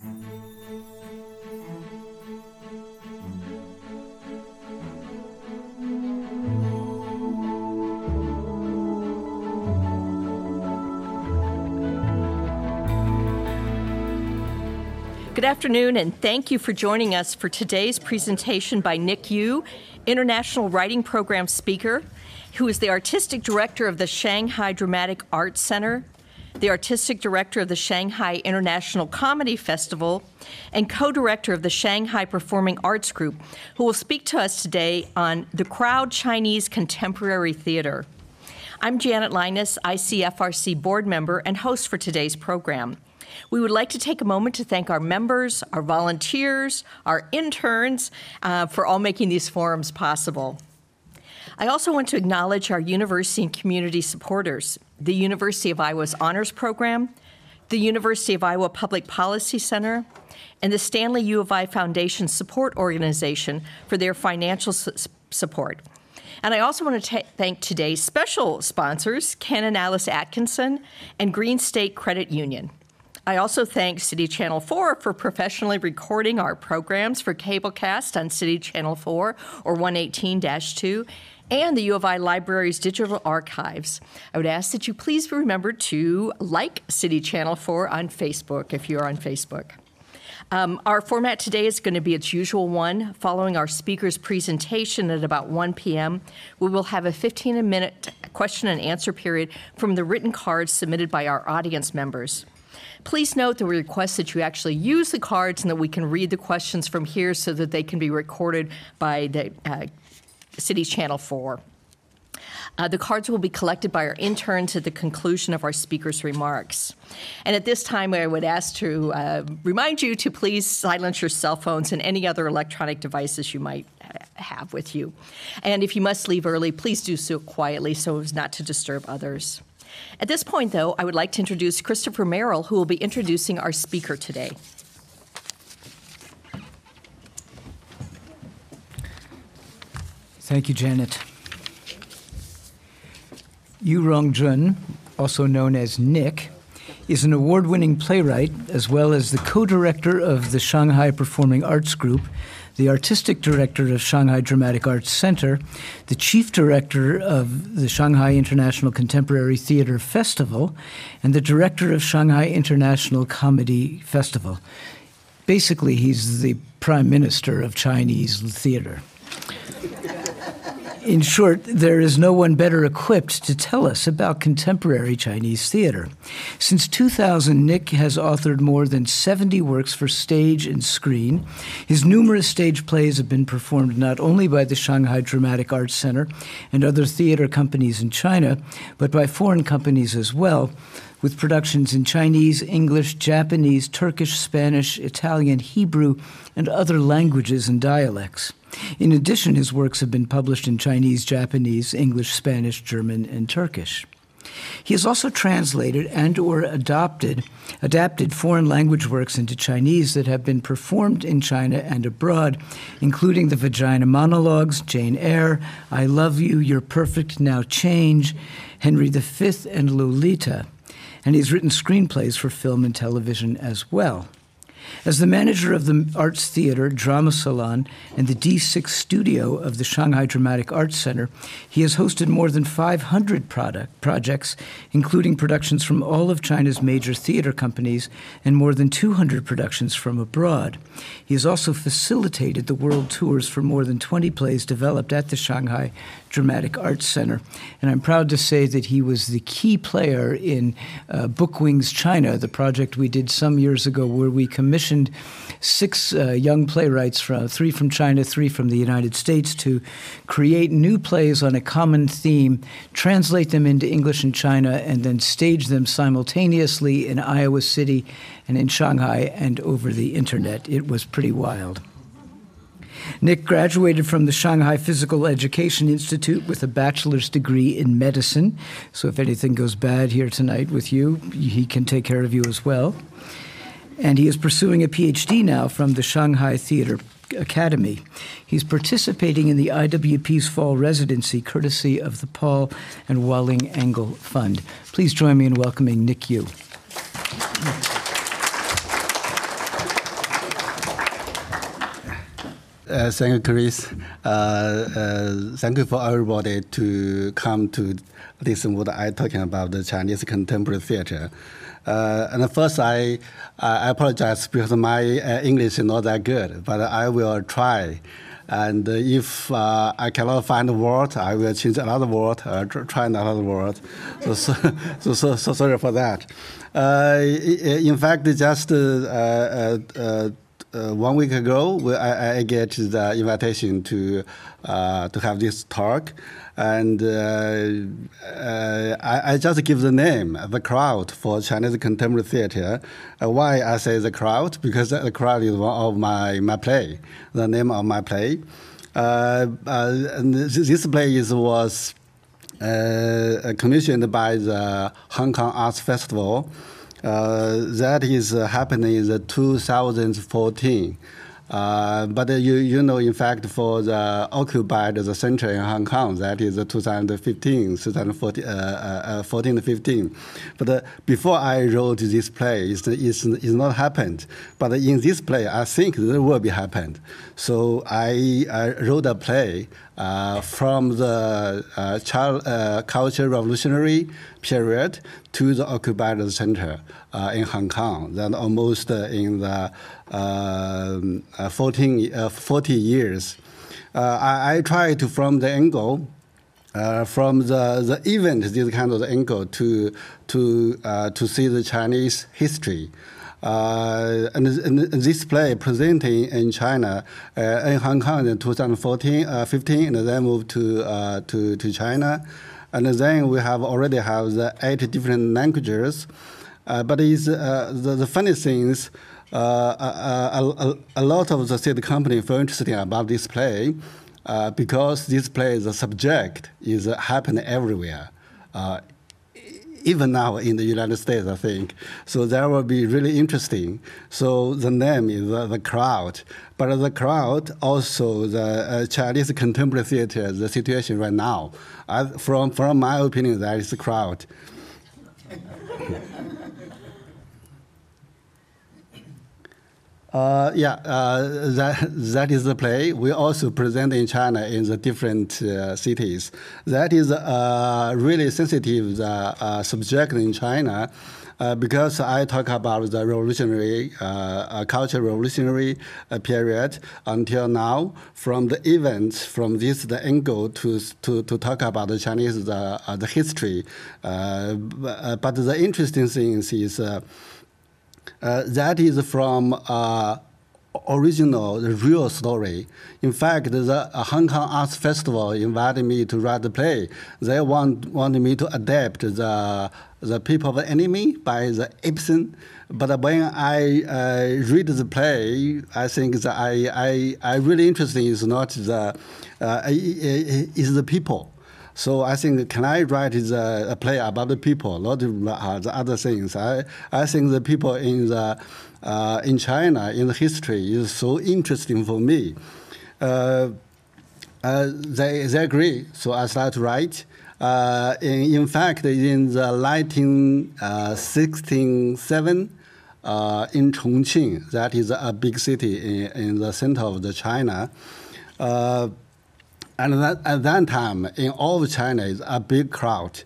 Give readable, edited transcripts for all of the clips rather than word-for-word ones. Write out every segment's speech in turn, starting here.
Good afternoon, and thank you for joining us for today's presentation by Nick Yu, International Writing Program speaker, who is the Artistic Director of the Shanghai Dramatic Arts Center, the Artistic Director of the Shanghai International Comedy Festival, and co-director of the Shanghai Performing Arts Group, who will speak to us today on the Crowd Chinese Contemporary Theater. I'm Janet Linus, ICFRC board member and host for today's program. We would like to take a moment to thank our members, our volunteers, our interns for all making these forums possible. I also want to acknowledge our university and community supporters, the University of Iowa's Honors Program, the University of Iowa Public Policy Center, and the Stanley U of I Foundation Support Organization for their financial support. And I also want to thank today's special sponsors, Ken and Alice Atkinson and Green State Credit Union. I also thank City Channel 4 for professionally recording our programs for cablecast on City Channel 4 or 118-2 and the U of I Library's digital archives. I would ask that you please remember to like City Channel 4 on Facebook if you're on Facebook. Our format today is going to be its usual one. Following our speaker's presentation at about 1 p.m., we will have a 15-minute question and answer period from the written cards submitted by our audience members. Please note that we request that you actually use the cards and that we can read the questions from here so that they can be recorded by the City Channel 4. The cards will be collected by our interns at the conclusion of our speaker's remarks. And at this time, I would ask to remind you to please silence your cell phones and any other electronic devices you might have with you. And if you must leave early, please do so quietly so as not to disturb others. At this point, though, I would like to introduce Christopher Merrill, who will be introducing our speaker today. Thank you, Janet. Yu Rongjun, also known as Nick, is an award-winning playwright as well as the co-director of the Shanghai Performing Arts Group, the artistic director of Shanghai Dramatic Arts Center, the chief director of the Shanghai International Contemporary Theater Festival, and the director of Shanghai International Comedy Festival. Basically, he's the prime minister of Chinese theater. In short, there is no one better equipped to tell us about contemporary Chinese theater. Since 2000, Nick has authored more than 70 works for stage and screen. His numerous stage plays have been performed not only by the Shanghai Dramatic Arts Center and other theater companies in China, but by foreign companies as well, with productions in Chinese, English, Japanese, Turkish, Spanish, Italian, Hebrew, and other languages and dialects. In addition, his works have been published in Chinese, Japanese, English, Spanish, German, and Turkish. He has also translated and or adapted foreign language works into Chinese that have been performed in China and abroad, including The Vagina Monologues, Jane Eyre, I Love You, You're Perfect, Now Change, Henry V, and Lolita. And he's written screenplays for film and television as well. As the manager of the Arts Theater, Drama Salon, and the D6 studio of the Shanghai Dramatic Arts Center, he has hosted more than 500 projects, including productions from all of China's major theater companies and more than 200 productions from abroad. He has also facilitated the world tours for more than 20 plays developed at the Shanghai Dramatic Arts Center. And I'm proud to say that he was the key player in Bookwings China, the project we did some years ago where we commissioned 6 young playwrights, 3 from China, 3 from the United States, to create new plays on a common theme, translate them into English in China, and then stage them simultaneously in Iowa City and in Shanghai and over the internet. It was pretty wild. Nick graduated from the Shanghai Physical Education Institute with a bachelor's degree in medicine. So if anything goes bad here tonight with you, he can take care of you as well. And he is pursuing a PhD now from the Shanghai Theater Academy. He's participating in the IWP's fall residency, courtesy of the Paul and Walling Engel Fund. Please join me in welcoming Nick Yu. Thank you, Chris. Thank you for everybody to come to this what I talking about the Chinese contemporary theater. And first, I apologize because my English is not that good, but I will try. And if I cannot find a word, I will change another word, try another word. So sorry for that. In fact, just 1 week ago, I get the invitation to have this talk, and I just give the name, the crowd for Chinese contemporary theater. Why I say the crowd? Because the crowd is one of my play, the name of my play. And this play was commissioned by the Hong Kong Arts Festival. That is happening in 2014. But you know, in fact, for the occupied the center in Hong Kong, that is 2014 to 15. But before I wrote this play, it's not happened. But in this play, I think there will be happened. So I wrote a play from the culture revolutionary period to the occupied center in Hong Kong. Then almost in the 40 years. I try to, from the angle, from the event, this kind of angle, to see the Chinese history. And this play presenting in China, in Hong Kong in 2014, 15, and then moved to China. And then we already have the 8 different languages. But it's, the funny thing is, a lot of the theater companies feel interesting about this play because this play, the subject is happening everywhere, even now in the United States, I think. So that will be really interesting. So the name is The Crowd. But the crowd, also the Chinese contemporary theater, the situation right now, from my opinion, that is the crowd. That is the play. We also present in China in the different cities. That is a really sensitive subject in China because I talk about the revolutionary, cultural revolutionary period until now. From the events, from the angle to talk about the Chinese the history. But the interesting thing is. That is from original, the real story. In fact, the Hong Kong Arts Festival invited me to write the play. They wanted me to adapt the People of the Enemy by the Ibsen. But when I read the play, I think that I really interested is not is the people. So I think, can I write a play about the people, not the other things? I think the people in China, in the history, is so interesting for me. They agree, so I started to write. In fact, in the 1967, in Chongqing, that is a big city in the center of China. And at that time, in all of China, is a big crowd.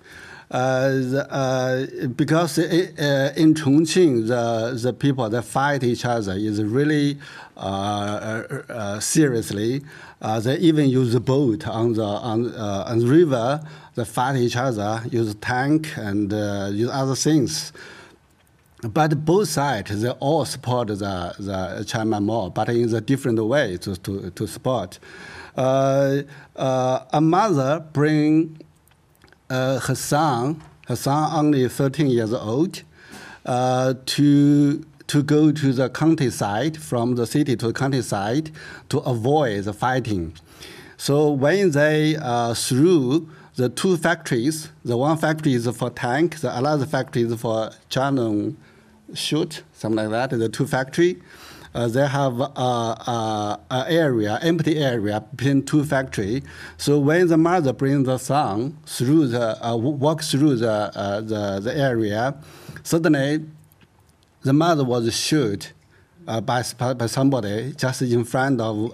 Because in Chongqing, the people that fight each other is really seriously. They even use the boat on the river. They fight each other, use tank and use other things. But both sides, they all support the China Mall, but in a different way to support. A mother bring her son only 13 years old, to go to the countryside, from the city to the countryside, to avoid the fighting. So when they through the 2 factories, the one factory is for tank, the other factory is for cannon shoot, something like that, the 2 factory. They have an empty area between 2 factories. So when the mother brings the son through walks through the area, suddenly the mother was shot by somebody just in front of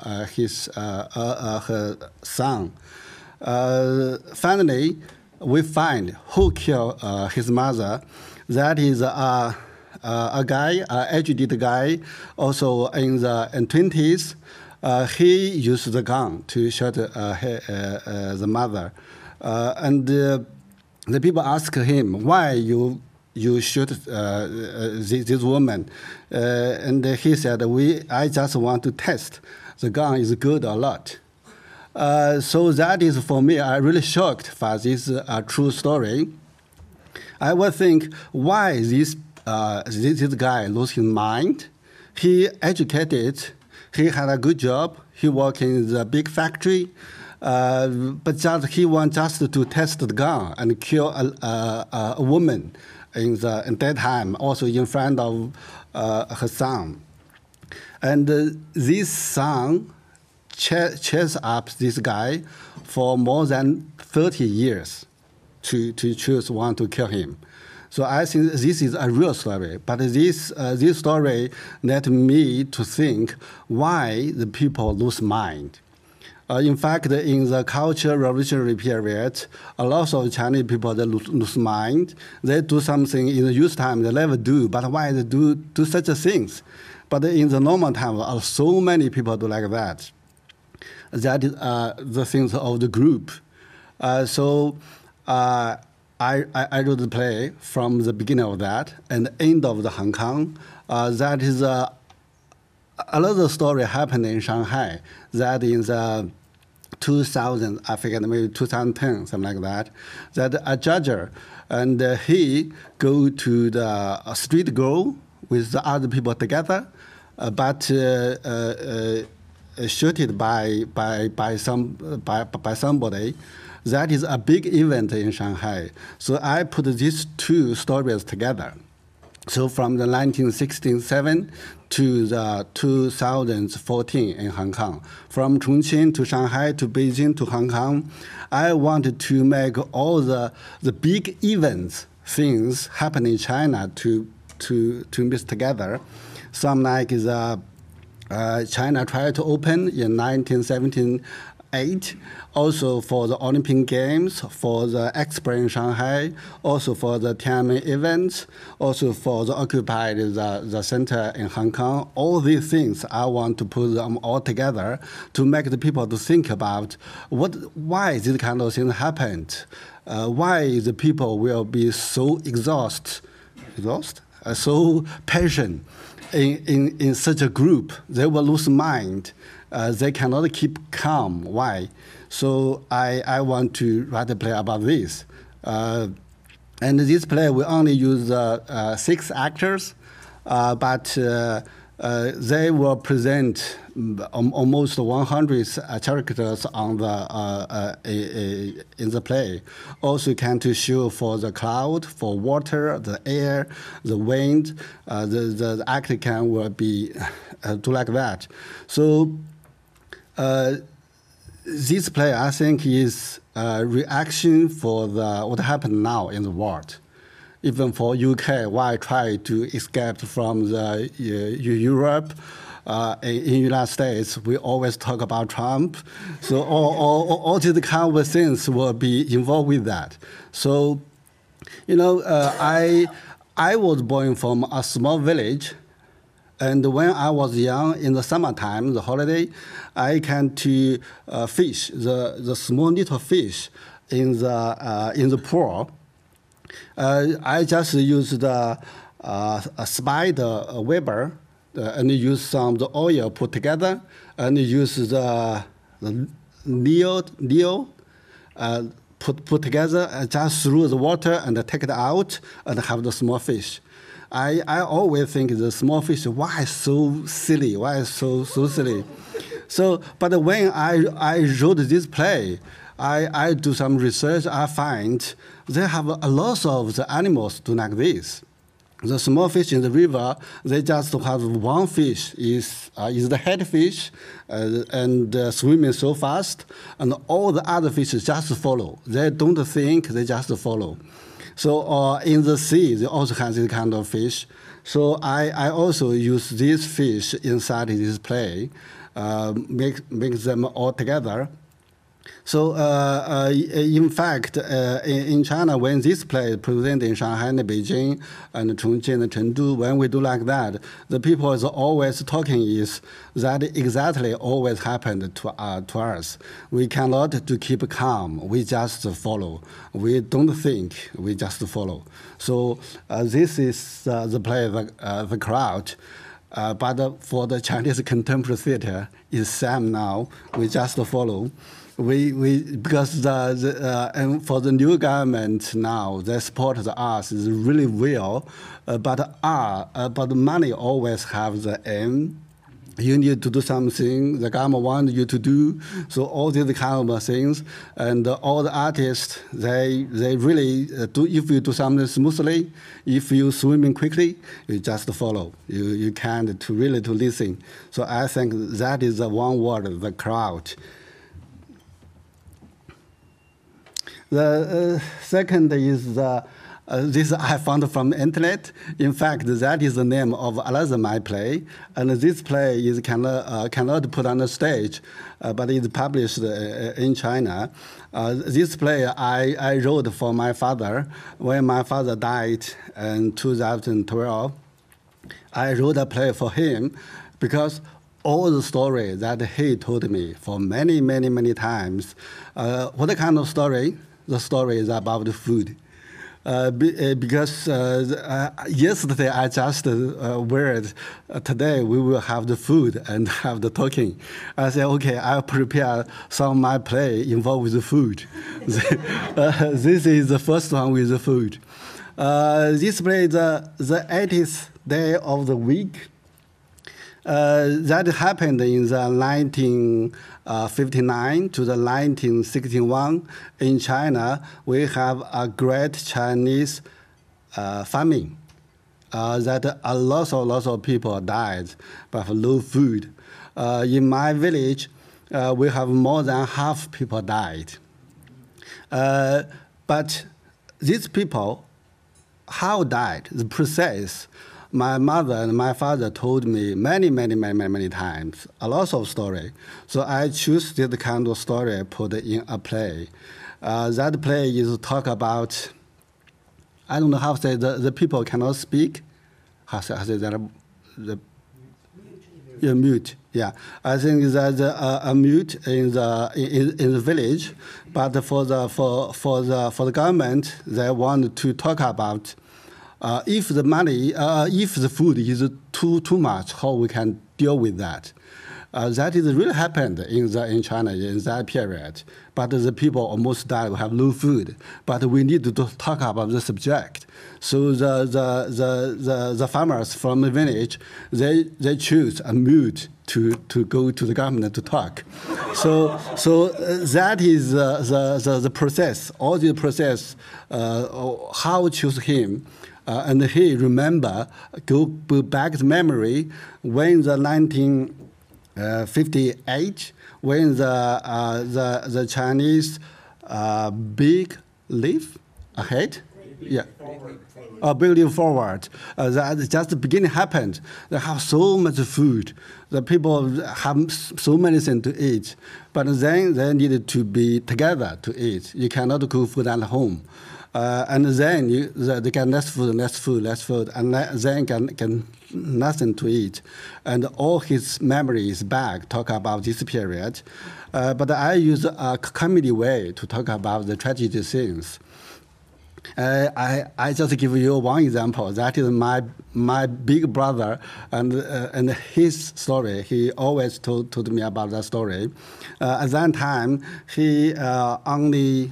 her son. Finally, we find who killed his mother. That is a guy, an educated guy, also in the 20s. He used the gun to shoot the mother. And the people ask him, why you shoot this woman? And he said, I just want to test the gun is good or not. So that is, for me, I'm really shocked by this true story. I would think, why this guy lose his mind? He educated, he had a good job, he worked in the big factory, but just he wants just to test the gun and kill a woman in that time, also in front of her son. And this son chased up this guy for more than 30 years to choose one to kill him. So I think this is a real story. But this story led me to think why the people lose mind. In fact, in the Cultural Revolutionary period, a lot of Chinese people, they lose mind. They do something in the youth time they never do, but why they do such things? But in the normal time, so many people do like that. That is the things of the group. So I wrote the play from the beginning of that and the end of the Hong Kong. That is another story happened in Shanghai. That in the 2000, I forget, maybe 2010, something like that. That a judge and he go to the street girl with the other people together, but shooted by somebody. That is a big event in Shanghai. So I put these two stories together. So from the 1967 to the 2014 in Hong Kong, from Chongqing to Shanghai to Beijing to Hong Kong, I wanted to make all the big events, things happen in China to mix together. Some like the China tried to open in 1978, also for the Olympic Games, for the Expo in Shanghai, also for the Tiananmen events, also for the occupied the center in Hong Kong. All these things, I want to put them all together to make the people to think about why this kind of thing happened, why the people will be so so patient in such a group. They will lose mind. They cannot keep calm. Why? So I want to write a play about this. And this play, we only use 6 actors, but they will present almost 100 characters on in the play. Also can to show for the cloud, for water, the air, the wind. The actor will be do like that. So this play, I think, is a reaction for what happened now in the world. Even for UK, why try to escape from the Europe? In United States, we always talk about Trump. So all these kind of things will be involved with that. So, I was born from a small village. And when I was young, in the summertime, the holiday, I can to fish the small little fish in the pool. I just used a spider webber and use some of the oil put together and use the Leo put together and just through the water and take it out and have the small fish. I always think the small fish, why so silly? Why so silly? So, but when I wrote this play, I do some research. I find they have a lot of the animals do like this. The small fish in the river, they just have one fish is the head fish, and swimming so fast, and all the other fishes just follow. They don't think, they just follow. So in the sea, they also have this kind of fish. So I also use these fish inside this play, make them all together. So, in fact, in China, when this play presented in Shanghai and Beijing and Chongqing and Chengdu, when we do like that, the people is always talking is that exactly always happened to us. We cannot to keep calm. We just follow. We don't think. We just follow. So this is the play of the crowd. But for the Chinese contemporary theater, is same now. We just follow. Because and for the new government now, they support the arts is really well, but money always have the aim. You need to do something the government wants you to do. So all these kind of things, and all the artists they really do. If you do something smoothly, if you swimming quickly, you just follow. You can't to really to listen. So I think that is the one word, the crowd. The second is this I found from the internet. In fact, that is the name of another my play, and this play is cannot put on the stage, but it's published in China. This play I wrote for my father when my father died in 2012. I wrote a play for him because all the story that he told me for many times. What kind of story? The story is about food. Because yesterday I just word, today we will have the food and have the talking. I said, okay, I'll prepare some of my play involved with the food. This is the first one with the food. This play is the 80th day of the week. That happened in the 1959 to the 1961 in China. We have a great Chinese famine that a lot of people died but no food. In my village, we have more than half people died. But these people, how died, the process, my mother and my father told me many times, a lot of story. So I choose this kind of story put in a play. That play is talk about, I don't know how to say, the people cannot speak. How to say that? Mute. Yeah, I think that a mute in the village, but for the government, they want to talk about. If the money, if the food is too much, how we can deal with that? That is really happened in China in that period. But the people almost died. We have no food. But we need to talk about the subject. So the farmers from the village, they choose a mute to go to the government to talk. So that is the process. All the process. How choose him. And he go back to memory when the 1958, when the Chinese big leaf ahead, building forward. That just the beginning happened. They have so much food. The people have so many things to eat, but then they needed to be together to eat. You cannot cook food at home. And then they get less food, and then can nothing to eat. And all his memories back talk about this period. But I use a comedy way to talk about the tragedy things. I just give you one example. That is my big brother and his story. He always told me about that story. At that time, he only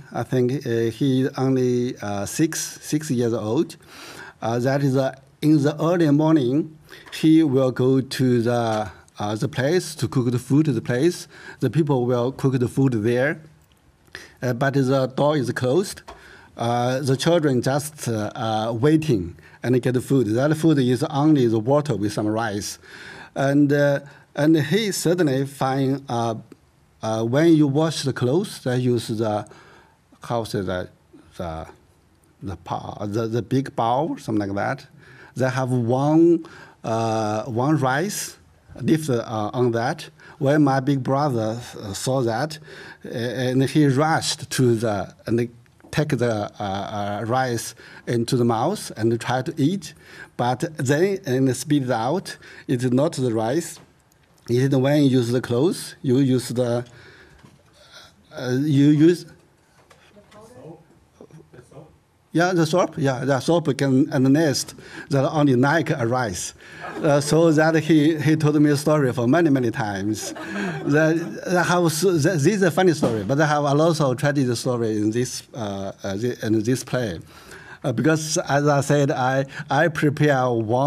6 years old. That is in the early morning, he will go to the place to cook the food. The place, the people will cook the food there, but the door is closed. The children just waiting and get the food. That food is only the water with some rice, and he suddenly find when you wash the clothes, they use the the big bowl, something like that. They have one rice lifted on that. When my big brother saw that, and he rushed to and take the rice into the mouth and try to eat, but then and spit it out. It is not the rice. It is when you use the clothes, you use the Yeah, the soap. Yeah, the soap can and the nest that only like a rice. So that he told me a story for many times. This is a funny story, but I have a lot of tragic story in this play, because as I said, I prepare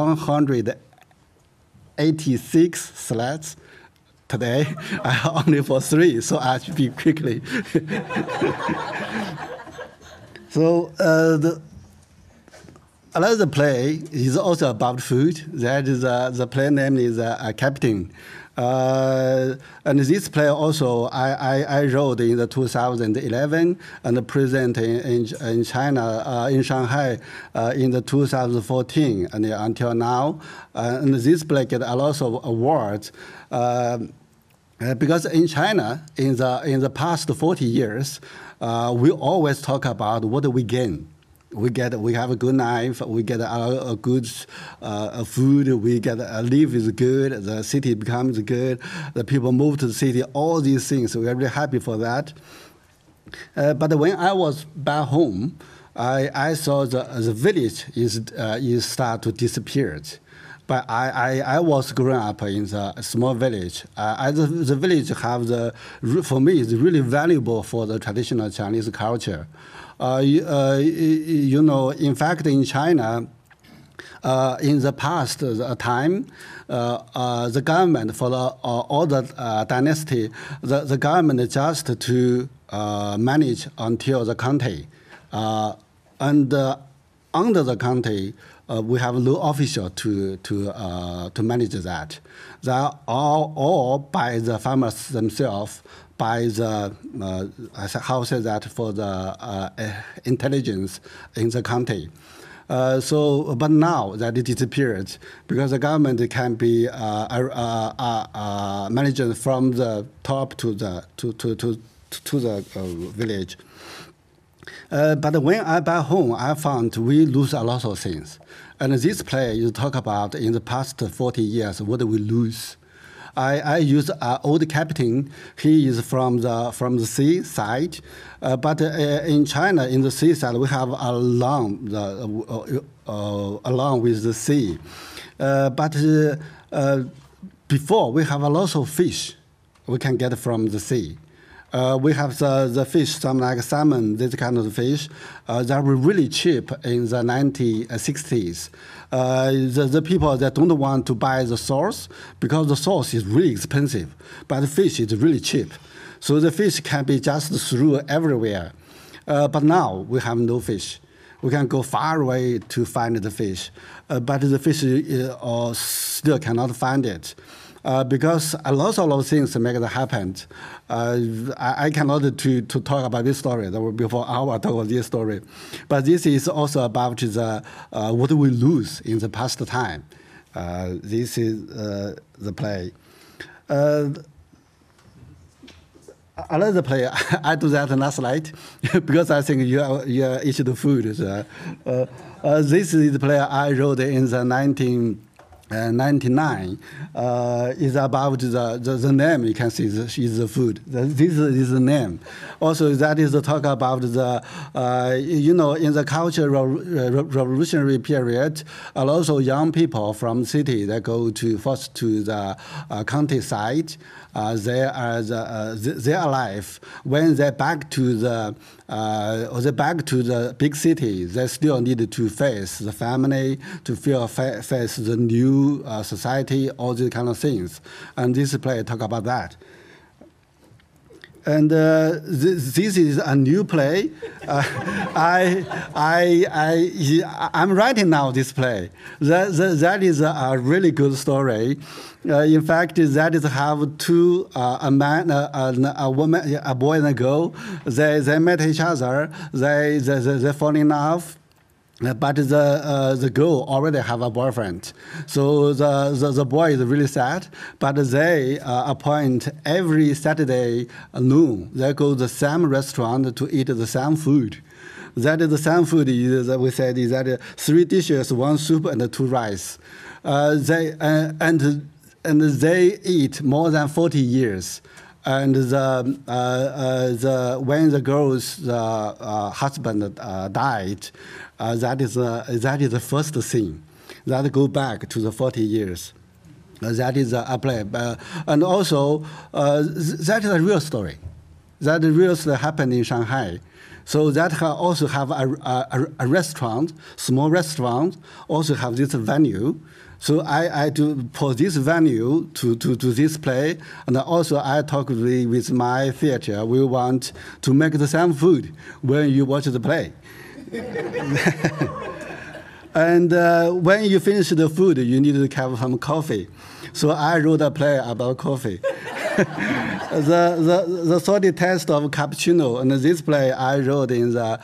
186 slides today. I only for 3, so I speak quickly. So another play is also about food. That is the play name is Captain. And this play also I wrote in the 2011 and present in China, in Shanghai, in the 2014 and until now. And this play get a lot of awards. Because in China, in the past 40 years, we always talk about what do we gain. We have a good life, we get a good food, we get live is good, the city becomes good, the people move to the city, all these things. We are really happy for that. But when I was back home, I saw the village is start to disappear. But I was growing up in a small village. The village for me, is really valuable for the traditional Chinese culture. In fact, in China, in the past time, the government for all the dynasty, the government just to manage until the county, and under the county, we have no official to manage that. They are all by the farmers themselves, by the for the intelligence in the county. But now that it disappeared, because the government can be managed from the top to the village. But when I back home, I found we lose a lot of things. And this play you talk about in the past 40 years, what do we lose? I use an old captain. He is from the sea side, but in China, in the seaside, we have along with the sea. But before, we have a lot of fish we can get from the sea. We have the fish, some like salmon, this kind of fish, that were really cheap in the 1960s. The people that don't want to buy the sauce, because the sauce is really expensive, but the fish is really cheap. So the fish can be just through everywhere. But now we have no fish. We can go far away to find the fish, but the fish still cannot find it. Because a lot of things make that happen. I cannot to talk about this story. That will be for hour talk about this story. But this is also about the what we lose in the past time. This is the play. Another play, I do that last night because I think you are eat the food. This is the play I wrote in the 1999 is about the name. You can see is the food. This is the name. Also, that is the talk about the in the cultural revolutionary period, a lot of young people from city that go first to the countryside. Their life when they're back to the big city, they still need to face the family, to face the new society, all these kind of things. And this play talk about that. And this is a new play. I'm writing now this play. That is a really good story. In fact, that is have two a man, a woman, a boy and a girl. They met each other. They fall in love. But the girl already have a boyfriend, so the boy is really sad. But they appoint every Saturday noon. They go to the same restaurant to eat the same food. That is the same food is we said is that 3 dishes, 1 soup and 2 rice. They eat more than 40 years. And when the girl's husband died, that is the first thing that go back to the 40 years. That is a play, and also that is a real story. That real story happened in Shanghai. So that also have a restaurant, small restaurant, also have this venue. So I do for this venue to this play, and also I talk with my theater. We want to make the same food when you watch the play. And when you finish the food, you need to have some coffee. So I wrote a play about coffee. the salty taste of cappuccino, and this play I wrote in the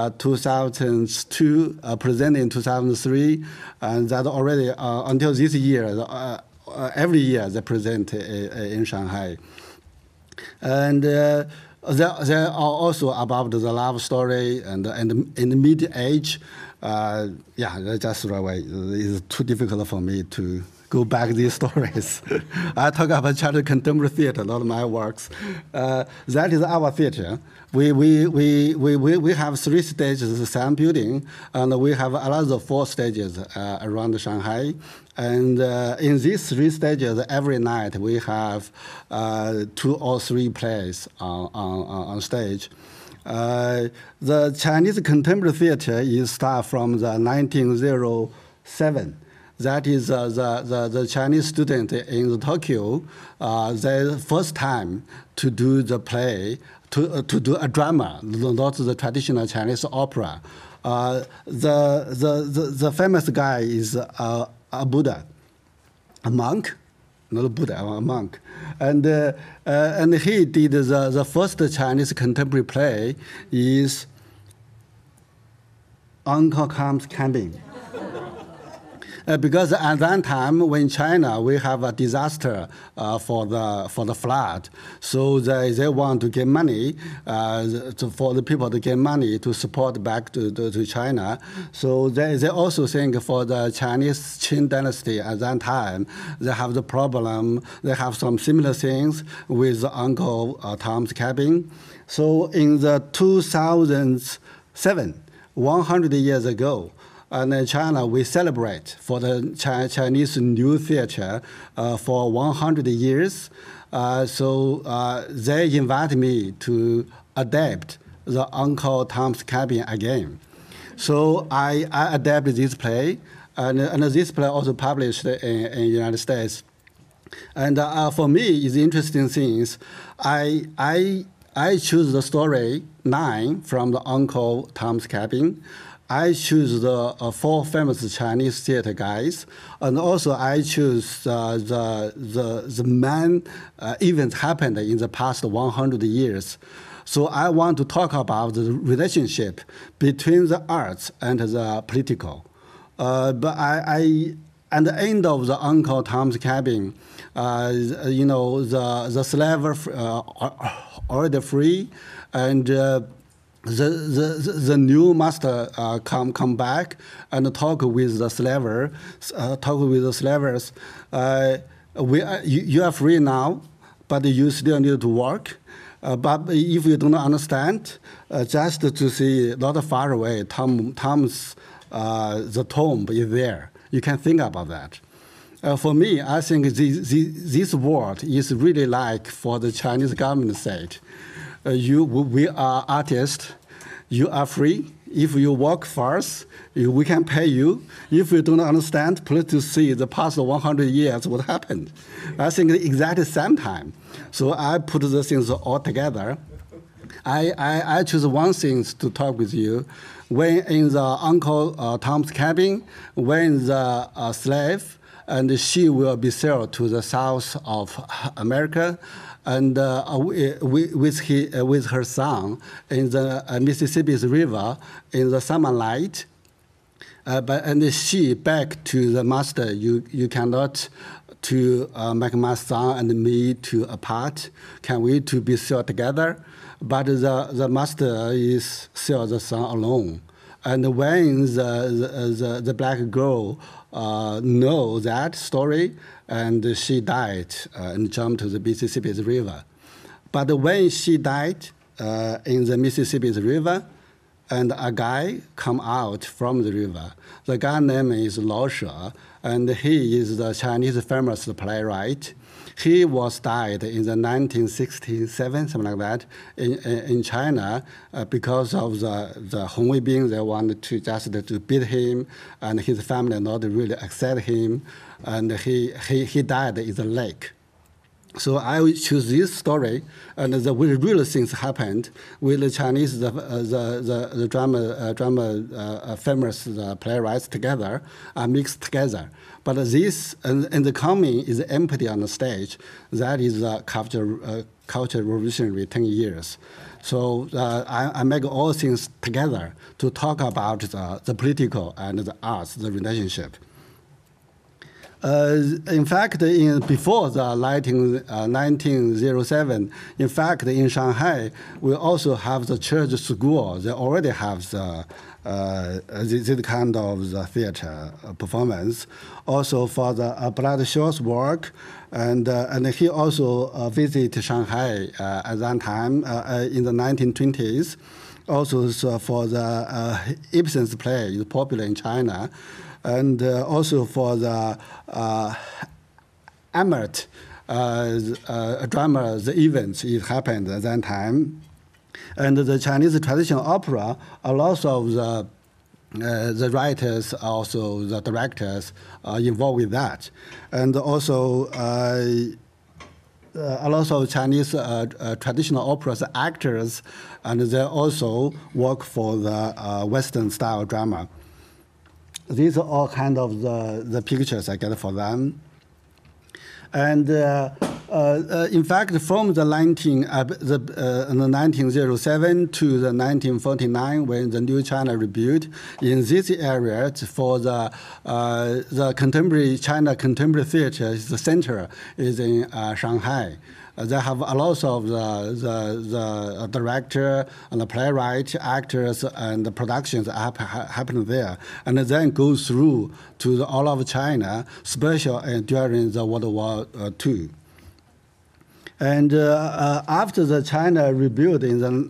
2002, presented in 2003, and that already until this year, every year they present in Shanghai. And they are also about the love story and in the mid-age. That's just right away. It's too difficult for me to go back these stories. I talk about Chinese contemporary theater, not my works. That is our theater. We have 3 stages, the same building, and we have another 4 stages around Shanghai. And in these 3 stages, every night we have 2 or 3 plays on stage. The Chinese contemporary theater is start from the 1907. That is the Chinese student in Tokyo, their first time to do the play, to do a drama, not the traditional Chinese opera. The famous guy is a Buddha, a monk, not a Buddha, a monk, and he did the first Chinese contemporary play is Uncle Tom's Cabin. Because at that time, when China, we have a disaster for the flood, so they want to get money for the people to get money to support back to China. So they also think for the Chinese Qing dynasty at that time, they have the problem. They have some similar things with Uncle Tom's Cabin. So in the 2007, 100 years ago. And in China, we celebrate for the Chinese New Theater for 100 years. So they invite me to adapt the Uncle Tom's Cabin again. So I adapted this play, and this play also published in the United States. And for me, it's interesting things. I choose the story 9 from the Uncle Tom's Cabin. I choose the 4 famous Chinese theater guys, and also I choose the main events happened in the past 100 years. So I want to talk about the relationship between the arts and the political. But at the end of the Uncle Tom's Cabin, the slaves are already free, and the new master come back and talk with the slaver. You are free now, but you still need to work. But if you do not understand, just to see not far away, Tom's the tomb is there. You can think about that. For me, I think this word is really like for the Chinese government said. We are artists. You are free. If you work for us, we can pay you. If you don't understand, please to see the past 100 years what happened. I think exactly same time. So I put the things all together. I choose one thing to talk with you. When in the Uncle Tom's Cabin, when the slave and she will be sold to the south of America, and with her son in the Mississippi River in the summer night, and she back to the master. You cannot to make my son and me to apart. Can we to be still together? But the master is still the son alone. And when the black girl know that story, and she died and jumped to the Mississippi River. But when she died in the Mississippi River, and a guy come out from the river. The guy name is Lao She, and he is the Chinese famous playwright. He was died in the 1967, something like that, in China because of the Hong Weibing. They wanted to just to beat him, and his family not really accept him, and he died in the lake. So I will choose this story, and the real things happened with the Chinese, the drama famous playwrights together, are mixed together. But this and the coming is empty on the stage. That is culture revolutionary 10 years. So I make all things together to talk about the political and the arts, the relationship. In fact, before the 1907, in fact, in Shanghai, we also have the church school. They already have this kind of the theater performance. Also for the Blood Shaw's work, and he also visited Shanghai at that time in the 1920s. Also for the Ibsen's play is popular in China. And also for the Amert drama, the events, it happened at that time. And the Chinese traditional opera, a lot of the writers, also the directors, are involved with that. And also a lot of Chinese traditional operas actors, and they also work for the Western style drama. These are all kind of the pictures I get for them. And in fact, from the 1907 to the 1949, when the New China rebuilt, in this area for the contemporary China contemporary theater, the center is in Shanghai. They have a lot of the director and the playwright, actors, and the productions happen there, and then go through to all of China, especially during the World War II. And after the China rebuilt in the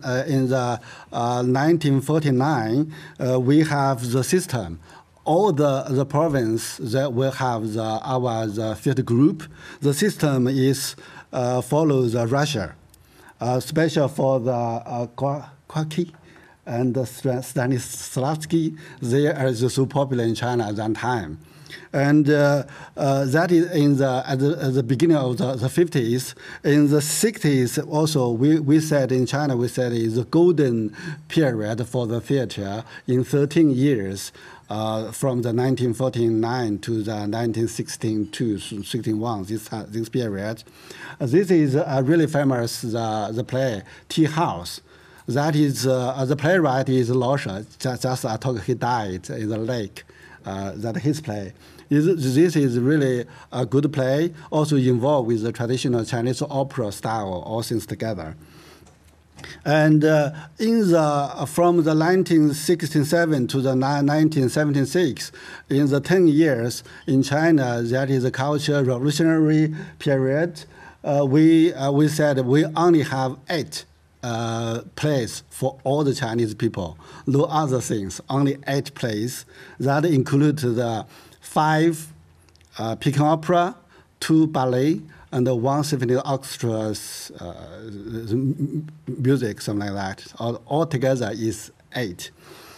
1949, we have the system. All the province that will have our theater group. The system is follows Russia, special for the Gorky and Stanislavski. They are so popular in China at that time. And that is at the beginning of the 50s. In the 60s also, we said in China, we said is a golden period for the theater in 13 years. From the 1949 to the 1962-61, this period. This is a really famous the play Tea House. That is the playwright is Lao She. Just I talk he died in the lake. That his play. This is really a good play. Also involved with the traditional Chinese opera style, all things together. And from the 1967 to the 1976, in the 10 years in China, that is a culture revolutionary period. We said we only have 8 plays for all the Chinese people. No other things, only 8 plays. That include the 5 Peking opera, 2 ballet, and 1 symphony orchestra's music, something like that. All together is 8.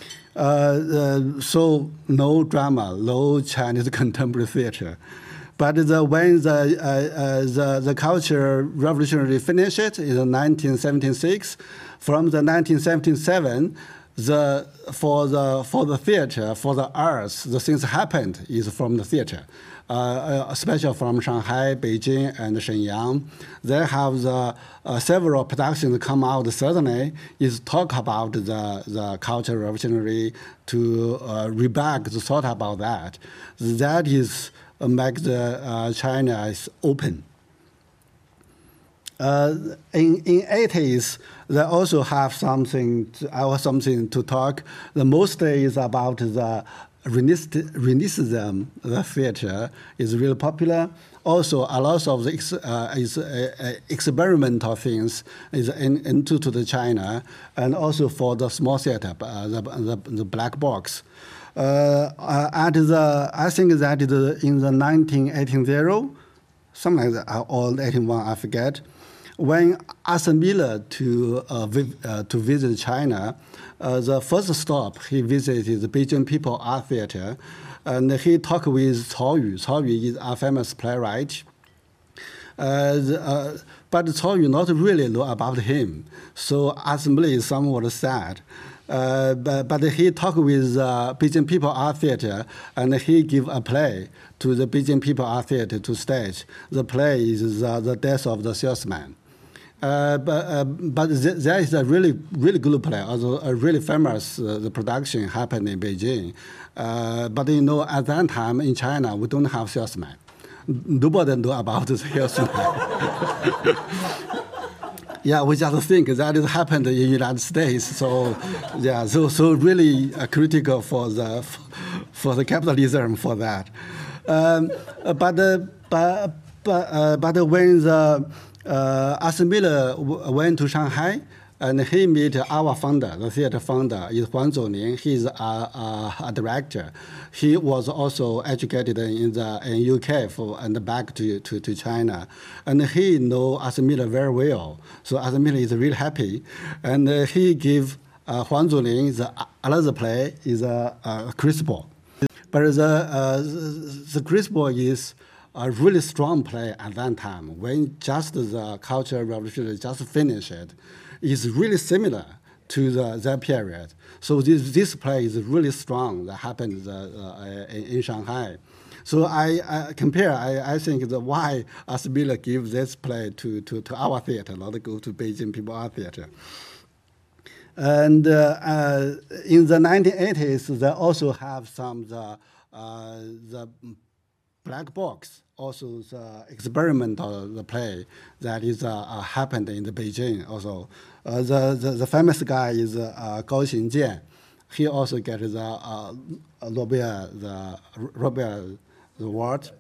So no drama, no Chinese contemporary theater. But when the culture revolutionary finished in 1976, from the 1977, for the theater, for the arts, the things happened is from the theater, especially from Shanghai, Beijing, and Shenyang. They have several productions come out. Certainly, is talk about the cultural revolutionary to reback the thought about that. That is make the China is open. In 80s, they also have something to talk. The most is about the Renaissance. The theater is really popular. Also, a lot of the experimental things is into the China, and also for the small setup, the black box. I think that in the 1980, something like that, or 81, I forget. When Arthur Miller to visit China, the first stop he visited the Beijing People Art Theater, and he talked with Cao Yu. Cao Yu is a famous playwright. But Cao Yu not really know about him, so Arthur Miller is somewhat sad. But he talked with Beijing People Art Theater, and he give a play to the Beijing People Art Theater to stage. The play is The Death of the Salesman. But there is a really good play, also a really famous the production happened in Beijing. But you know, at that time in China, we don't have salesman. Nobody know about the salesman. Yeah, we just think that it happened in the United States. So yeah, so really critical for the capitalism for that. But when the Arthur Miller went to Shanghai, and he met our founder, the theater founder, is Huang Zhouning. He's a director. He was also educated in UK and back to China. And he know Arthur Miller very well. So Arthur Miller is really happy. And he gave Huang Zhouning another play is Crucible. But the Crucible is a really strong play at that time. When just the Cultural Revolution just finished, it's really similar to that period. So this play is really strong that happened in Shanghai. So I compare, I think why Arthur Miller gives this play to our theater, not go to Beijing People Art Theater. And in the 1980s, they also have some the black box, also the experimental play that is happened in the Beijing also. The famous guy is Gao Xingjian. He also gets the Nobel Award,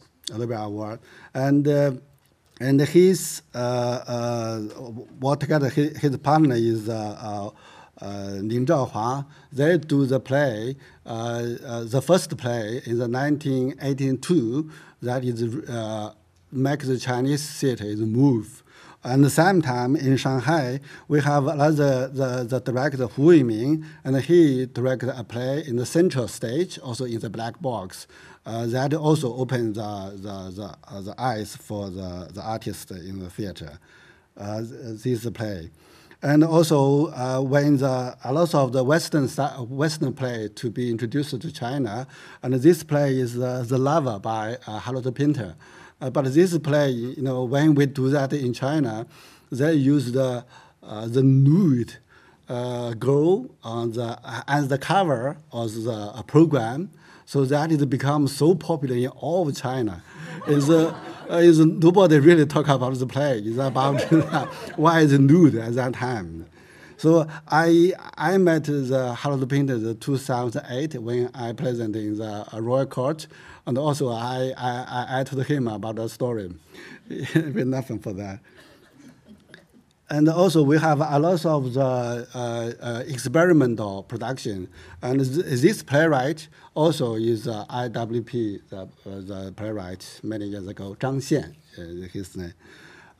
and his together his partner is Ling Zhaohua. They do the play, the first play in the 1982 that is make the Chinese theater is move. And at the same time in Shanghai, we have the director Hu Yiming, and he directed a play in the central stage, also in the black box. That also opened the eyes for the artists in the theater. This play. And also, when a lot of the Western play to be introduced to China, and this play is The Lover by Harold Pinter. But this play, you know, when we do that in China, they use the nude girl as the cover of the program, so that it becomes so popular in all of China. Is nobody really talk about the play. It's about why is nude at that time. So I met the Harold Pinter in 2008 when I presented in the Royal Court, and also I told him about the story. With nothing for that. And also we have a lot of the experimental production. And this playwright also is IWP, the playwright many years ago, Zhang Xian, his name.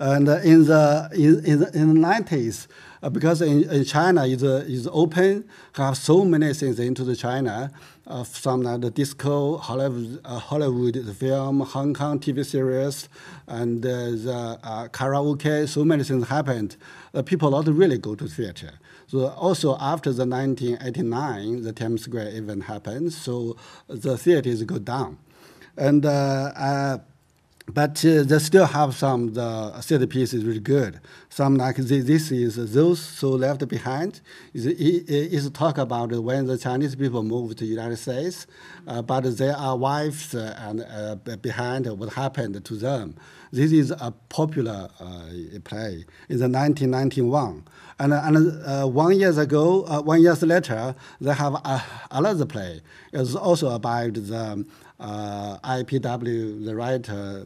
And in the 90s, because in China is open, have so many things into the China, some like the disco, Hollywood the film, Hong Kong TV series, and the karaoke. So many things happened. People not really go to theater. So also after the 1989, the Times Square event happened. So the theaters go down, and. But they still have some the theater pieces really good. Some like this is Those So Left Behind. Is talk about when the Chinese people moved to the United States, but there are wives and behind what happened to them. This is a popular play in the 1991. And 1 year ago, 1 year later, they have another play. It's also about the IPW, the writer,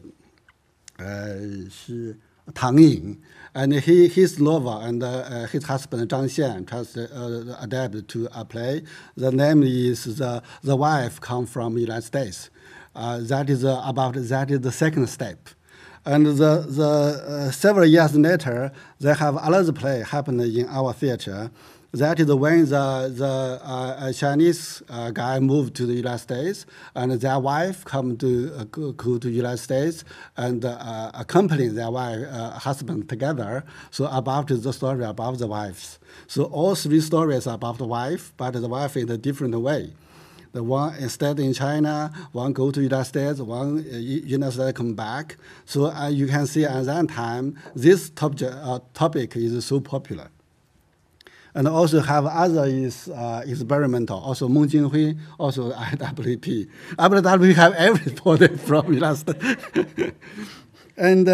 Tang Ying, and his novel and his husband Zhang Xian just adapted to a play. The name is The Wife Come from United States. That is the second step. And the several years later, they have another play happening in our theater. That is when the Chinese guy moved to the United States, and their wife come to go to United States and accompany their husband together. So about the story about the wives. So all three stories are about the wife, but the wife in a different way. The one instead in China, one go to United States, one United States come back. So you can see at that time, this topic is so popular. And also have other is experimental, also Meng Jinghui, also IWP. IWP have everybody from United States. And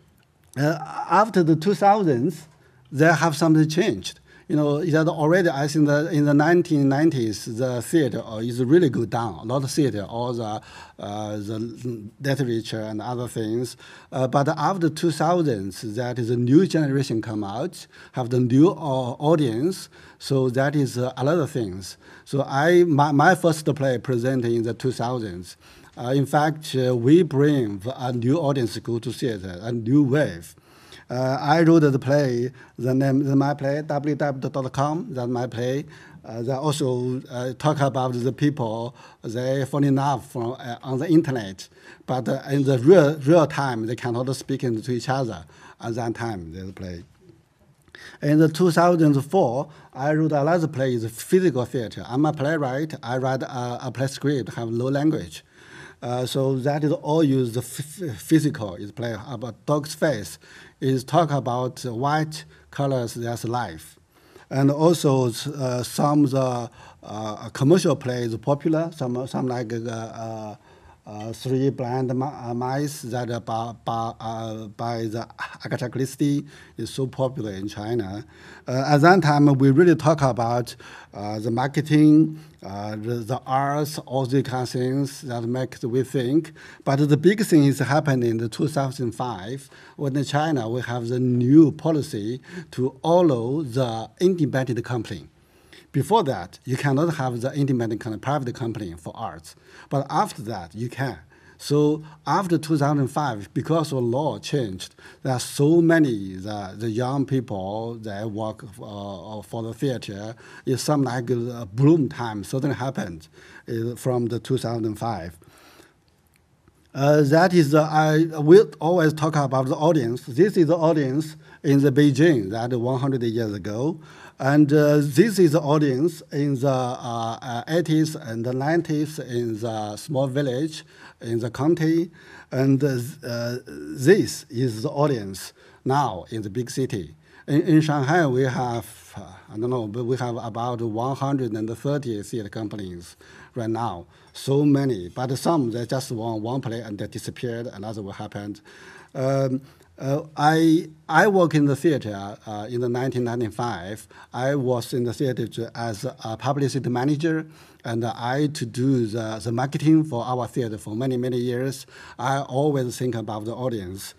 after the 2000s, they have something changed. You know, that already, I think that in the 1990s, the theater is really go down. A lot of theater, all the literature and other things. But after 2000s, that is a new generation come out, have the new audience. So that is a lot of things. So my first play presented in the 2000s. In fact, we bring a new audience to go to theater, a new wave. I wrote the play, the name is my play, www.com, that's my play. They also talk about the people, they fall in love from, on the internet, but in the real time, they cannot speak to each other at that time, there's a play. In the 2004, I wrote another play, is physical theater. I'm a playwright, I write a play script, have low language. So that is all use the physical, is play about dog's face, is talk about white colors, there's life. And also some of the commercial plays popular, some like Three Blind Mice that by the Agatha Christie is so popular in China. At that time, we really talk about the marketing, the arts, all these kind of things that make we think. But the big thing is happening in 2005 when in China we have the new policy to allow the independent company. Before that, you cannot have the independent kind of private company for arts. But after that, you can. So after 2005, because the law changed, there are so many the young people that work for the theater. It's some like a bloom time suddenly happened from the 2005. That is, I will always talk about the audience. This is the audience in the Beijing that 100 years ago. And this is the audience in the 80s and the 90s in the small village in the county. And this is the audience now in the big city. In Shanghai, we have, I don't know, but we have about 130 theater companies right now. So many, but some, they just won one play and they disappeared, another what happened. I work in the theater in the 1995. I was in the theater as a publicity manager, and I to do the marketing for our theater for many, many years. I always think about the audience.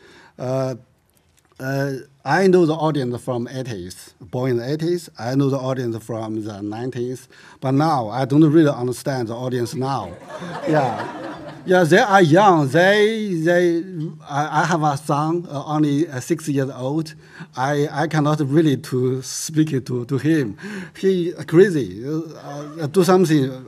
I know the audience from 80s, born in the 80s. I know the audience from the 90s. But now, I don't really understand the audience now. Yeah. Yeah, they are young. I have a son, only 6 years old. I cannot really to speak to him. He crazy. Do something.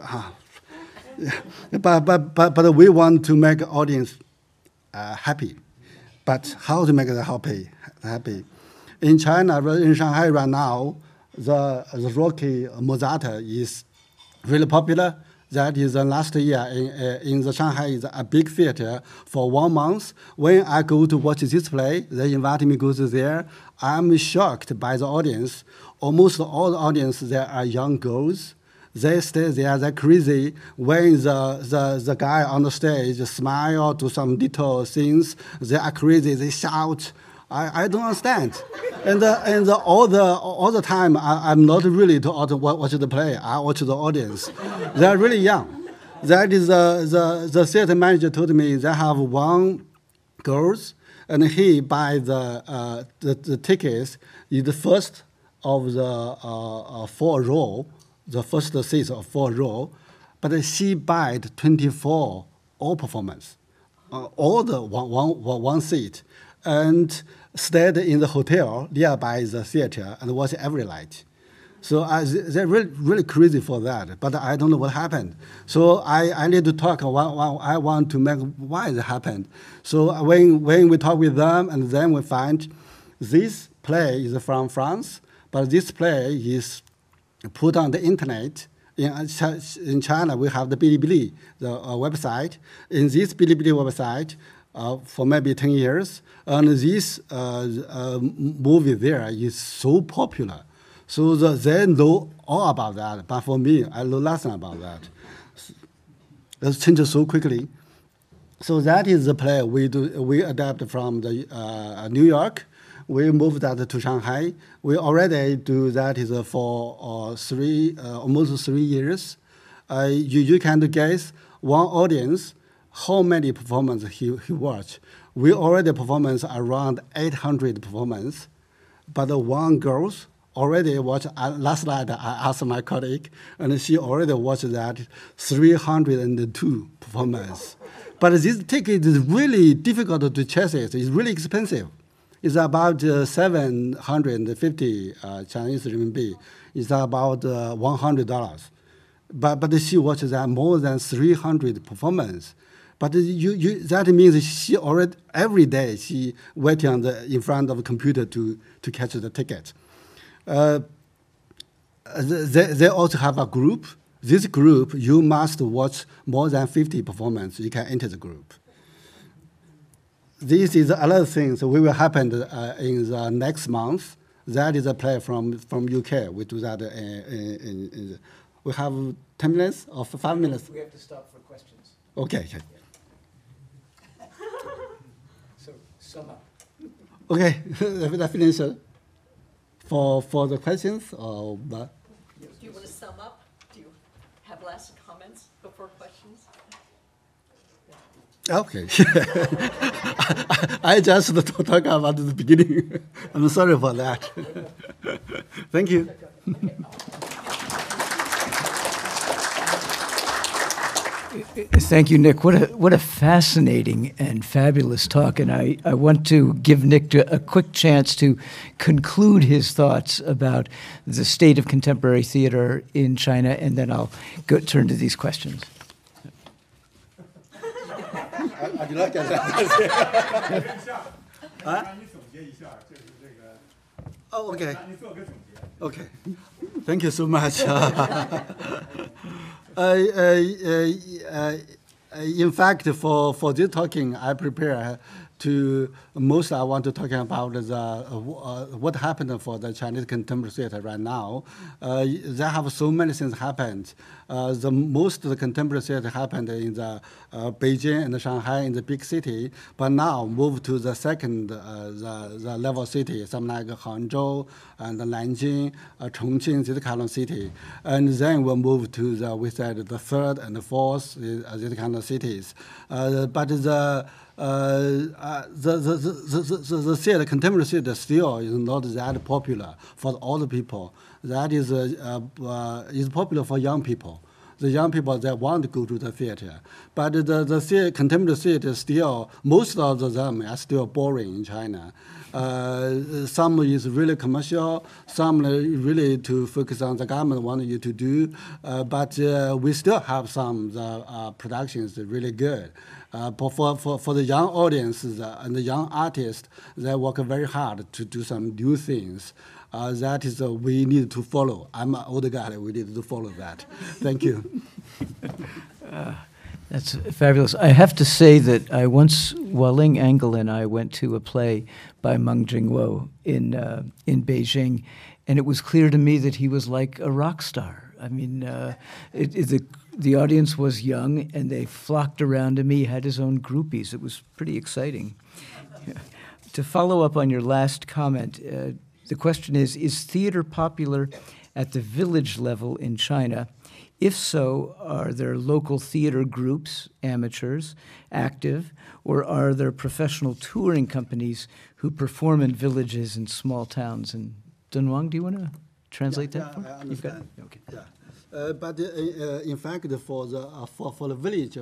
But we want to make audience happy. But how to make them happy? In China, in Shanghai right now, the Rocky Mozart is really popular. That is last year in the Shanghai is a big theater for 1 month. When I go to watch this play, they invite me to go to there. I'm shocked by the audience. Almost all the audience there are young girls. They stay there, they're crazy. When the guy on the stage smile, do some little things, they are crazy, they shout. I don't understand. And all the time, I'm not really to watch the play. I watch the audience. They're really young. That is the theater manager told me they have 1 girls, and he buy the tickets in the first of the 4 row, the first seat of 4 row, but she buy 24 all performance, all the one seat, and stayed in the hotel nearby the theater and watch every night. So they're really crazy for that, but I don't know what happened. So I need to talk. I want to make why it happened. So when we talk with them, and then we find this play is from France, but this play is put on the internet. In China, we have the Bilibili, the website. In this Bilibili website, for maybe 10 years, and this movie there is so popular. So they know all about that, but for me, I know nothing about that. It's changed so quickly. So that is the play we adapt from the New York. We moved that to Shanghai. We already do that is for almost 3 years. You can guess one audience how many performances he watched. We already performance around 800 performances, but the 1 girl already watched, last night I asked my colleague, and she already watched that 302 performances. But this ticket is really difficult to chase it. It's really expensive. It's about 750 Chinese renminbi. It's about $100. But she watched that more than 300 performances. But that means she already every day she waiting in front of a computer to catch the ticket. They also have a group. This group, you must watch more than 50 performances. You can enter the group. This is another thing. So we will happen in the next month. That is a play from UK. We do that. We have 10 minutes or 5 minutes. We have to stop for questions. Okay. So sum up. Okay, I finish for the questions or what? Do you want to sum up? Do you have last comments before questions? Okay. I just talk about the beginning. I'm sorry for that. Thank you. Thank you, Nick. What a fascinating and fabulous talk. And I want to give Nick a quick chance to conclude his thoughts about the state of contemporary theater in China, and then I'll turn to these questions. Oh, okay. Okay. Thank you so much. In fact, for this talking, I prepare to most. I want to talk about what happened for the Chinese contemporary theater right now. There have so many things happened. Most of the contemporary theater happened in the Beijing and Shanghai in the big city, but now moved to the second the level city, some like Hangzhou and Nanjing, Chongqing, this kind of city, and then we'll move to the third and the fourth, these kind of cities. But the theater, contemporary theater, still is not that popular for all the people. That is popular for young people. The young people that want to go to the theater. But the contemporary theater still, most of them are still boring in China. Some is really commercial, some really to focus on the government want you to do, but we still have some productions really good. For the young audiences and the young artists, they work very hard to do some new things. That is we need to follow. I'm an older guy. We need to follow that. Thank you. That's fabulous. I have to say that Ling Engel and I went to a play by Meng Jingwo in Beijing, and it was clear to me that he was like a rock star. I mean, the audience was young, and they flocked around him. He had his own groupies. It was pretty exciting. To follow up on your last comment, the question is theater popular at the village level in China? If so, are there local theater groups, amateurs, active, or are there professional touring companies who perform in villages and small towns? And Dunhuang, do you want to translate that for me? I understand. Okay. Yeah. But in fact, for the village,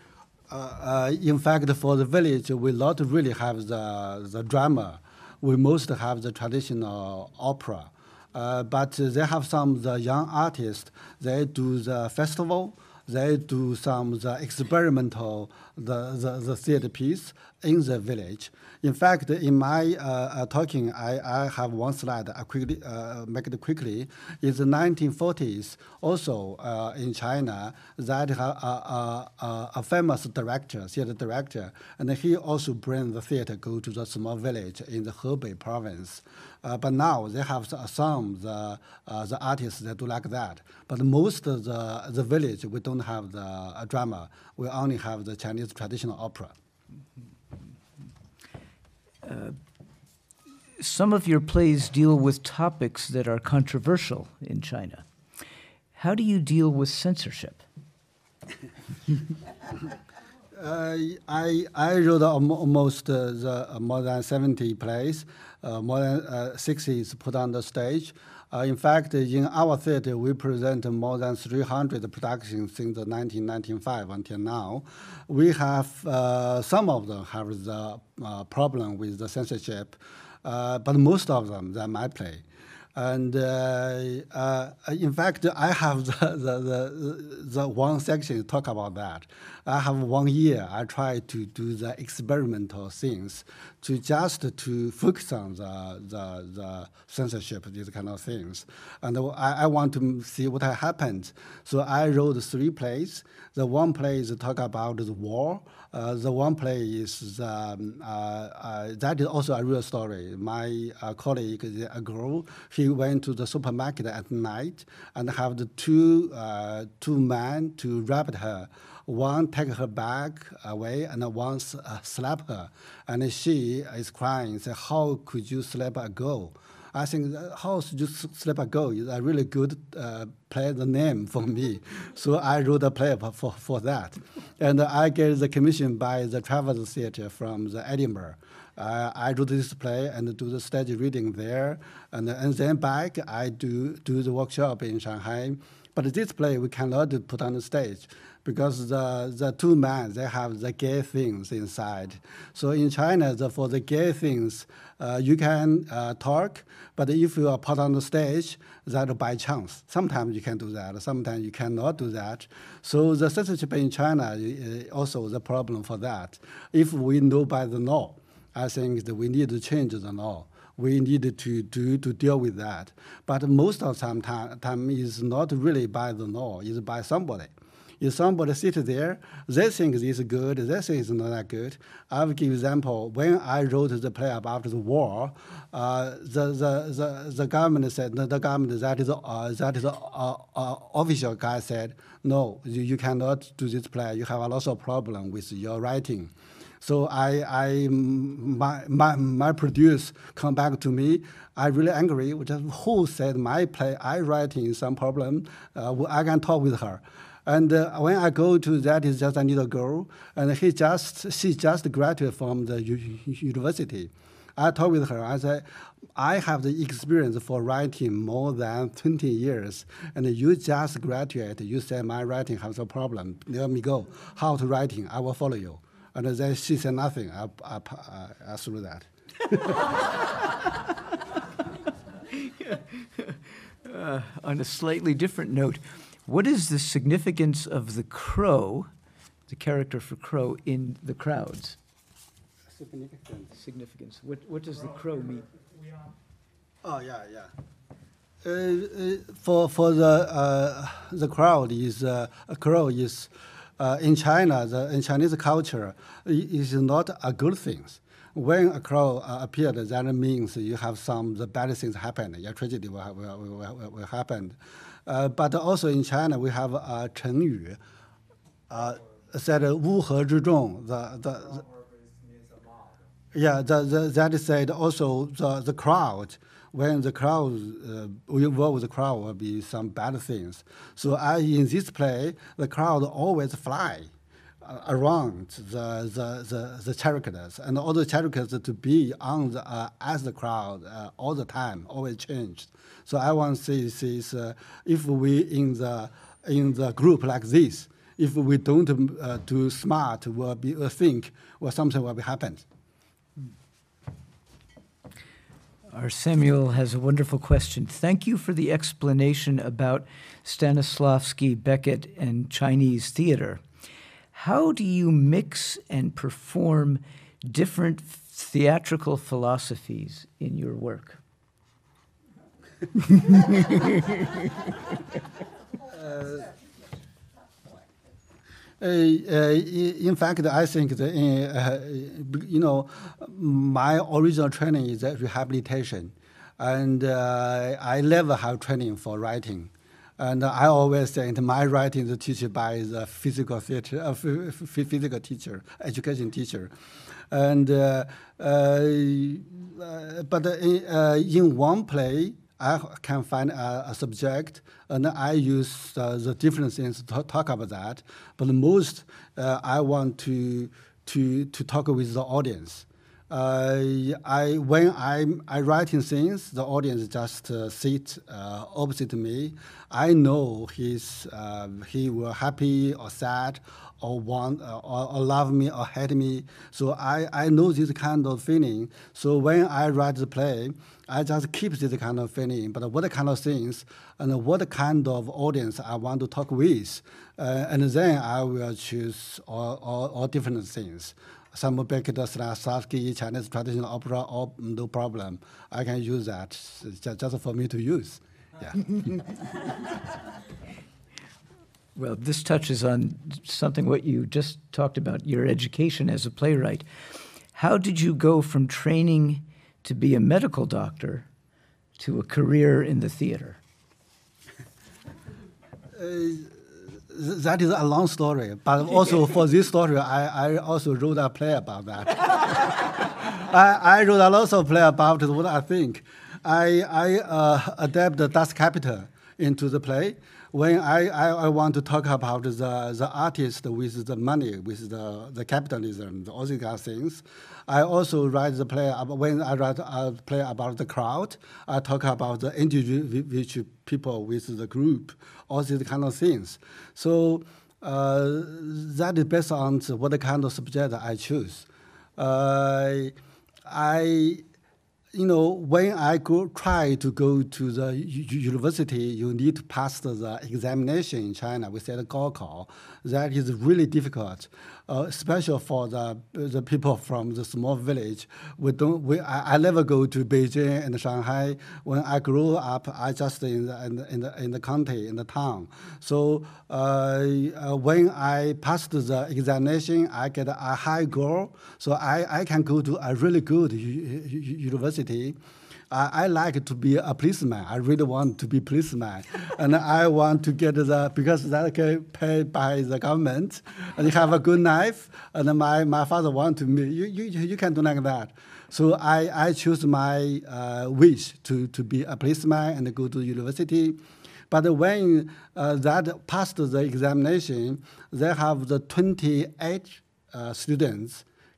we not really have the drama. We most have the traditional opera. But they have some the young artists. They do the festival. They do some the experimental the theater piece in the village. In fact, in my talking, I have one slide. I quickly make it quickly. It's the 1940s. Also in China, that a famous director, theater director, and he also bring the theater go to the small village in the Hebei province. But now they have some the artists that do like that. But most of the village we don't have the drama. We only have the Chinese traditional opera. Some of your plays deal with topics that are controversial in China. How do you deal with censorship? I wrote almost more than 70 plays, more than 60 is put on the stage. In fact, in our theater, we present more than 300 productions since 1995 until now. We have, some of them have the problem with the censorship, but most of them, they're my play. And in fact, I have the one section talk about that. I have 1 year. I try to do the experimental things to focus on the censorship, these kind of things. And I want to see what happened. So I wrote 3 plays. The one play is talk about the war. The one play is that is also a real story. My colleague, a girl, he went to the supermarket at night and have the two men to rape her. One take her bag away and one slap her. And she is crying, say, how could you slap a girl? I think, how should you slap a girl is a really good play the name for me. So I wrote a play for that. And I get the commission by the Travers Theatre from the Edinburgh. I wrote this play and do the stage reading there. And then back, I do the workshop in Shanghai. But this play we cannot put on the stage because the two men, they have the gay things inside. So in China, for the gay things, you can talk, but if you are put on the stage, that by chance. Sometimes you can do that, sometimes you cannot do that. So the censorship in China is also the problem for that. If we know by the law, I think that we need to change the law. We need to deal with that. But most of the time is not really by the law, it's by somebody. If somebody sits there, they think this is good, they think it's not that good. I will give example. When I wrote the play about the war, the government said, the government that is official guy said, no, you cannot do this play. You have a lot of problem with your writing. So my producer come back to me. I really angry. Who said my play I writing some problem? I can talk with her. And when I go to that, is just a little girl, and she just graduated from the university. I talked with her. I said, I have the experience for writing more than 20 years, and you just graduate. You said my writing has a problem. Let me go. How to writing? I will follow you. And then she said nothing. I threw that. On a slightly different note, what is the significance of the crow, the character for crow, in the crowds? Significance. What does the crow mean? Oh yeah. For the crowd is a crow is in China in Chinese culture is not a good thing. When a crow appeared, that means you have the bad things happen. Your tragedy will happen. But also in China we have a 成语 said 乌合之众. That said also the crowd. When the crowd involved with the crowd will be some bad things. So in this play, the crowd always fly around the characters, and all the characters to be on as the crowd all the time, always changed. So I want to say is if we in the group like this, if we don't do smart, will be think or something will be happen. Our Samuel has a wonderful question. Thank you for the explanation about Stanislavski, Beckett, and Chinese theater. How do you mix and perform different theatrical philosophies in your work? In fact, I think that, my original training is rehabilitation, and I never have training for writing. And I always say my writing is taught by the physical theater, physical teacher, education teacher, and but in one play I can find a subject, and I use the different things to talk about that. But most I want to talk with the audience. When I writing things, the audience just sit opposite me. I know he will happy or sad or want or love me or hate me. So I know this kind of feeling. So when I write the play, I just keep this kind of feeling. But what kind of things and what kind of audience I want to talk with, and then I will choose all different things. Some Beckett, Stanislavski, Chinese traditional opera, no problem. I can use that just for me to use. Yeah. Well, this touches on something what you just talked about, your education as a playwright. How did you go from training to be a medical doctor to a career in the theater? That is a long story, but also for this story, I also wrote a play about that. I wrote a lot of play about what I think. I adapt the Das Kapital into the play. When I want to talk about the artist with the money, with the capitalism, all these kind of things, I also write the play. When I write a play about the crowd, I talk about the individual people with the group, all these kind of things. So that is based on what kind of subject I choose. When I try to go to the university, you need to pass the examination in China. We say the Gaokao. That is really difficult, especially for the people from the small village. I never go to Beijing and Shanghai. When I grew up, I just in the county, in the town. So when I passed the examination, I get a high score. So I can go to a really good university. I like to be a policeman. I really want to be policeman, and I want to get because that can paid by the government, and you have a good knife. And my father want to me. You can do like that. So I choose my wish to be a policeman and go to university. But when that passed the examination, they have the 28 students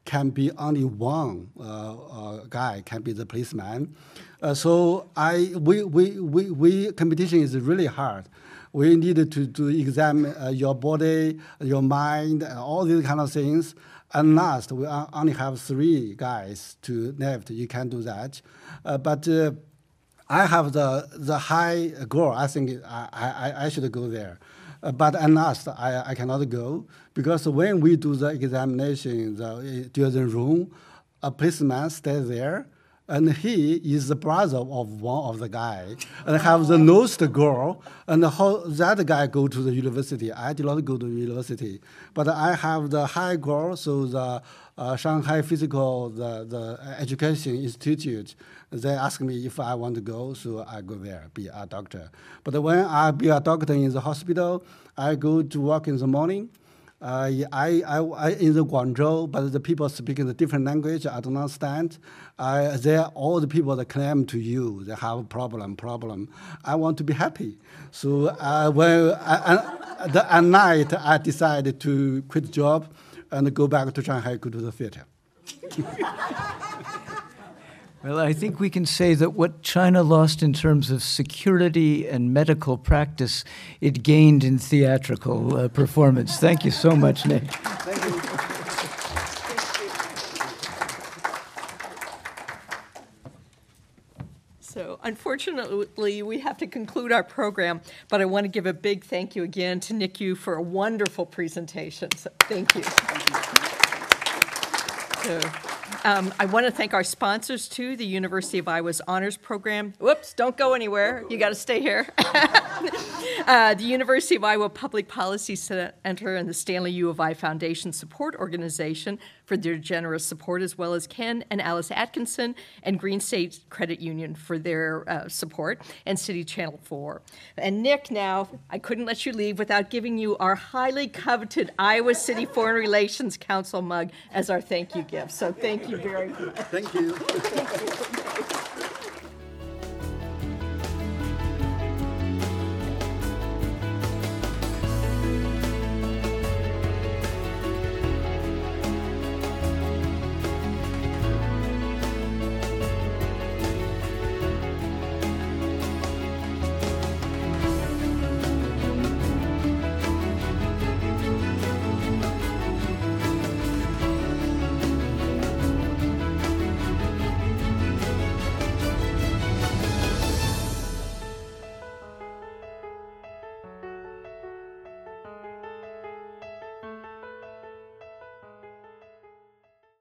can be only one guy can be the policeman. So we competition is really hard. We needed to examine your body, your mind, all these kind of things. And last, we only have 3 guys to left. You can do that. But I have the high goal. I think I should go there. But at last, I cannot go because when we do the examination in the during room, a policeman stays there, and he is the brother of one of the guy, and have the lowest girl, and how that guy go to the university. I did not go to university, but I have the high girl, so the Shanghai Physical the Education Institute, they ask me if I want to go, so I go there, be a doctor. But when I be a doctor in the hospital, I go to work in the morning. I in the Guangzhou, but the people speaking the different language, I don't understand. They are all the people that claim to you, they have a problem. I want to be happy. So at night, I decided to quit job and go back to Shanghai, go to the theater. Well, I think we can say that what China lost in terms of security and medical practice, it gained in theatrical performance. Thank you so much, Nick. Thank you. So unfortunately, we have to conclude our program, but I want to give a big thank you again to Nick Yu for a wonderful presentation. So thank you. So, I want to thank our sponsors, too, the University of Iowa's Honors Program. Whoops, don't go anywhere. You got to stay here. The University of Iowa Public Policy Center and the Stanley U of I Foundation Support Organization for their generous support, as well as Ken and Alice Atkinson and Green State Credit Union for their support, and City Channel 4. And Nick, now, I couldn't let you leave without giving you our highly coveted Iowa City Foreign Relations Council mug as our thank you gift. So thank you very much. Thank you. Thank you.